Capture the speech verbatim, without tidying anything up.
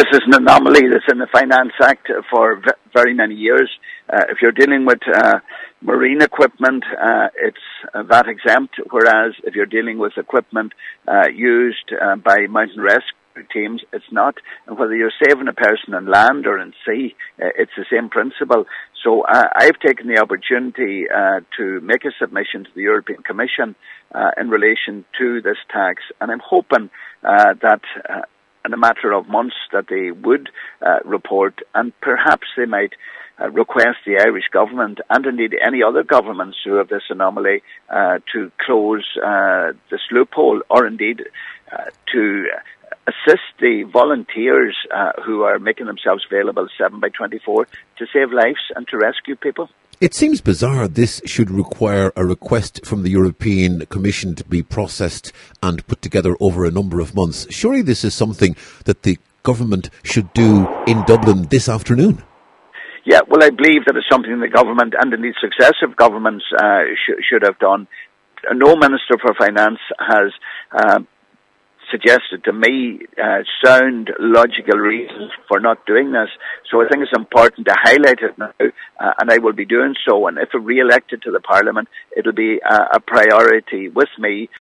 this is an anomaly that's in the Finance Act for v- very many years. Uh, if you're dealing with uh, marine equipment, uh, it's uh, V A T exempt, whereas if you're dealing with equipment uh, used uh, by mountain rescue teams, it's not. And whether you're saving a person on land or in sea, uh, it's the same principle. So uh, I've taken the opportunity uh, to make a submission to the European Commission uh, in relation to this tax, and I'm hoping uh, that uh, in a matter of months that they would uh, report, and perhaps they might uh, request the Irish government and indeed any other governments who have this anomaly uh, to close uh, this loophole, or indeed uh, to assist the volunteers uh, who are making themselves available seven by twenty-four to save lives and to rescue people. It seems bizarre this should require a request from the European Commission to be processed and put together over a number of months. Surely this is something that the government should do in Dublin this afternoon. Yeah, well, I believe that it's something the government and indeed successive governments uh, sh- should have done. No Minister for Finance has uh, suggested to me uh, sound, logical reasons for not doing this. So I think it's important to highlight it now, uh, and I will be doing so. And if re-elected to the Parliament, it'll be uh, a priority with me.